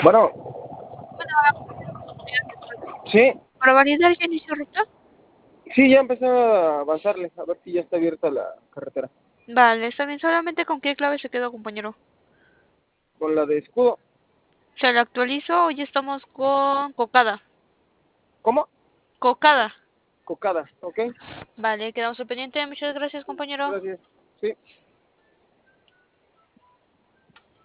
Bueno, Bueno, sí, para validar ya inició ruta. sí, ya empecé a avanzarle, a ver si ya está abierta la carretera. Vale, está bien. Solamente con qué clave se quedó, compañero. Con la de escudo. ¿Se la actualizó o ya estamos con cocada? ¿Cómo? Cocada. Cocada, ¿ok? Vale, quedamos al pendiente. Muchas gracias, compañero. Gracias. Sí.